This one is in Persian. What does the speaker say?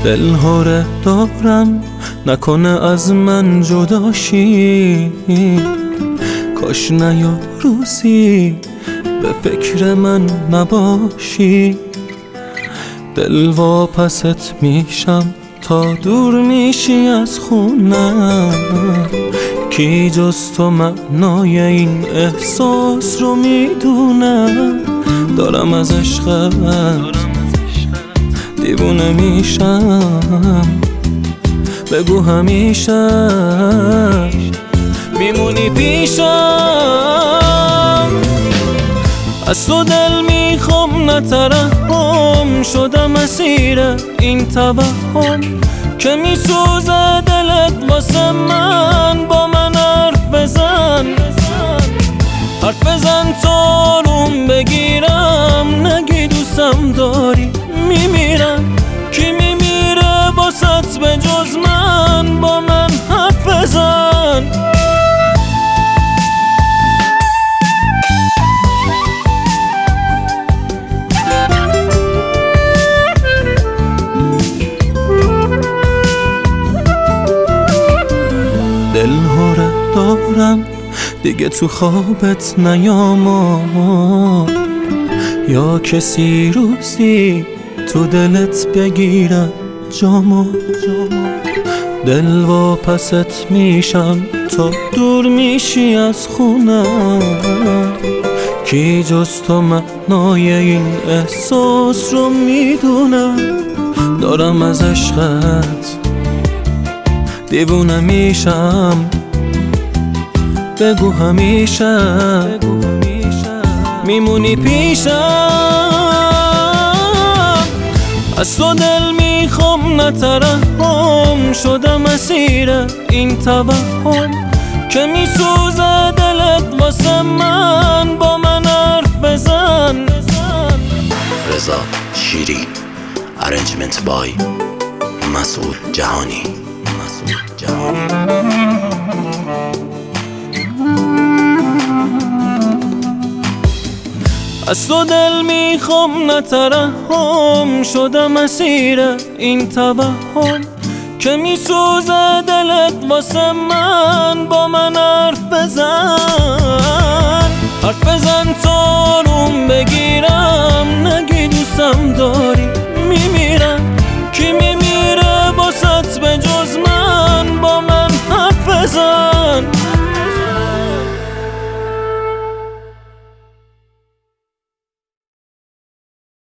دلهاره دارم نکنه از من جداشی، کاش نیاد روزی به فکر من نباشی. دل واپست میشم تا دور میشی از خونم، کی جز تو معنای این احساس رو میدونم. دارم از عشقت دیوونه میشم، بگو همیشه میمونی پیشم. از تو دل میخوام نترحم، شدم اسیر این توهم که میسوزه دلت واسه من. با من حرف بزن تا روم بگیرم، نگی دوستم داری میمیرم. کی میمیره باست به جز من؟ با من حرف بزن. دلهاره دارم دیگه تو خوابت نیامد، یا کسی روزی تو دلت بگیره جامو. دل واپست میشم تا دور میشی از خونم، کی جز تو معنای این احساس رو میدونم. دارم از عشقت دیوونه میشم، بگو همیشه میمونی پیشم. از تو دل میخوام نترحم، شدم اسیر این توهم که میسوزه دلت واسه من. با من حرف بزن. رضا شیری، ارنجمنت بای مسعود جهانی. از تو دل میخوام نترحم، شدم اسیر این توهم که میسوزه دلت واسه من. با من حرف بزن تا روم بگیرم، نگی دوستم داری میمیرم. کی میمیره باست به جز من؟ با من حرف بزن.